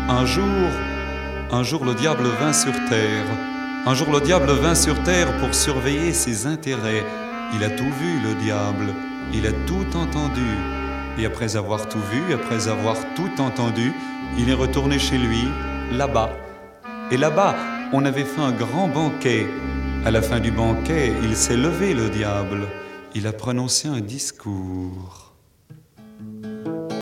Un jour, le diable vint sur terre. Un jour, le diable vint sur terre pour surveiller ses intérêts. Il a tout vu, le diable, il a tout entendu. Et après avoir tout vu, après avoir tout entendu, il est retourné chez lui, là-bas. Et là-bas, on avait fait un grand banquet. À la fin du banquet, il s'est levé, le diable. Il a prononcé un discours.